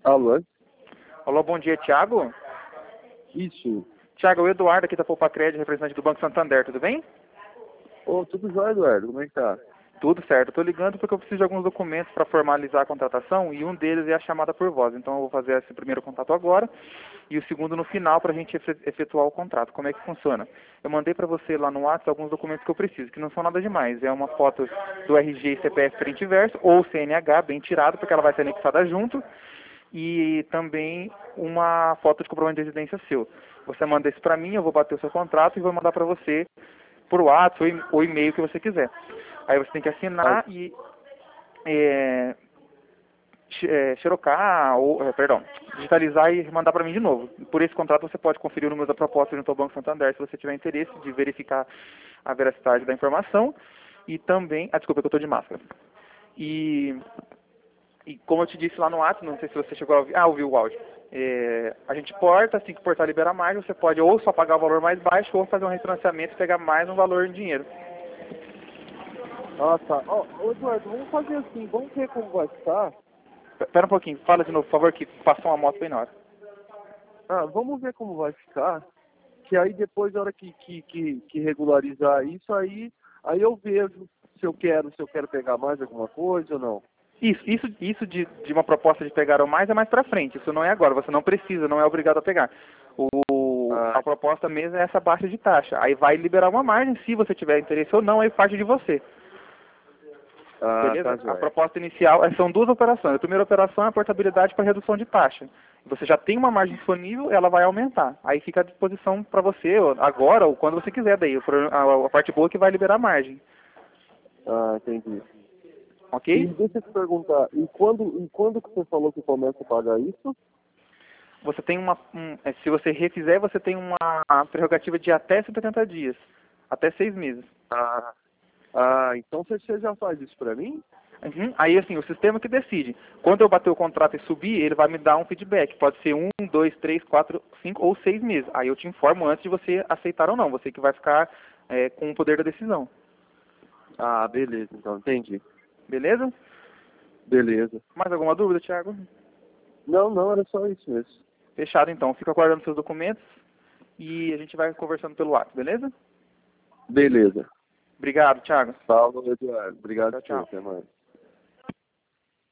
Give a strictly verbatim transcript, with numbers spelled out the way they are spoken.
Alô? Alô, bom dia, Thiago? Isso. Thiago, é o Eduardo aqui da Poupa Crédito, representante do Banco Santander, tudo bem? Ô, tudo jóia, Eduardo? Como é que tá? Tudo certo. Estou ligando porque eu preciso de alguns documentos para formalizar a contratação e um deles é a chamada por voz. Então eu vou fazer esse primeiro contato agora e o segundo no final para a gente efetuar o contrato. Como é que funciona? Eu mandei para você lá no WhatsApp alguns documentos que eu preciso, que não são nada demais. É uma foto do R G e C P F frente e verso ou C N H, bem tirado, porque ela vai ser anexada junto. E também uma foto de comprovante de residência seu. Você manda isso para mim, eu vou bater o seu contrato e vou mandar para você por WhatsApp ou e-mail que você quiser. Aí você tem que assinar Ah, e é, é, xerocar, ou, é, perdão, digitalizar e mandar para mim de novo. Por esse contrato você pode conferir o número da proposta junto ao Banco Santander se você tiver interesse de verificar a veracidade da informação e também, ah, desculpa que eu estou de máscara. E E como eu te disse lá no WhatsApp, não sei se você chegou a ouvir, ah, ouviu o áudio. É, a gente porta, assim que portar liberar mais, você pode ou só pagar o valor mais baixo ou fazer um refinanciamento e pegar mais um valor em dinheiro. ah, tá. Ó, ô, Eduardo, vamos fazer assim, vamos ver como vai ficar. Espera um pouquinho, fala de novo, por favor, que passou uma moto bem na hora. Ah, vamos ver como vai ficar. Que aí depois, na hora que, que, que, que regularizar isso, aí, aí eu vejo se eu quero, se eu quero pegar mais alguma coisa ou não. Isso, isso, isso de, de uma proposta de pegar ou mais é mais pra frente, isso não é agora, você não precisa, não é obrigado a pegar. O, Ah, a proposta mesmo é essa baixa de taxa, aí vai liberar uma margem, se você tiver interesse ou não, aí parte de você. ah tá Beleza? A jóia. proposta inicial é- são duas operações. A primeira operação é a portabilidade para redução de taxa. Você já tem uma margem disponível, ela vai aumentar. Aí fica à disposição para você ou agora ou quando você quiser. Daí a, a parte boa é que vai liberar a margem. Ah, entendi. E Ok? deixa eu te perguntar, e quando, e quando que você falou que começa a pagar isso? Você tem uma, um, é, se você refizer, você tem uma prerrogativa de até cento e oitenta dias, até seis meses. Ah, ah, então você você já faz isso pra mim? Uhum. Aí, assim, o sistema que decide. Quando eu bater o contrato e subir, ele vai me dar um feedback. Pode ser um, dois, três, quatro, cinco ou seis meses. Aí eu te informo antes de você aceitar ou não. Você que vai ficar é, com o poder da decisão. Ah, beleza, então, entendi. Beleza? Beleza. Mais alguma dúvida, Thiago? Não, não, era só isso mesmo. Fechado, então. Fico aguardando seus documentos e a gente vai conversando pelo WhatsApp, beleza? Beleza. Obrigado, Thiago. Falou, Eduardo. Obrigado Tchau, por você, tchau. até mais.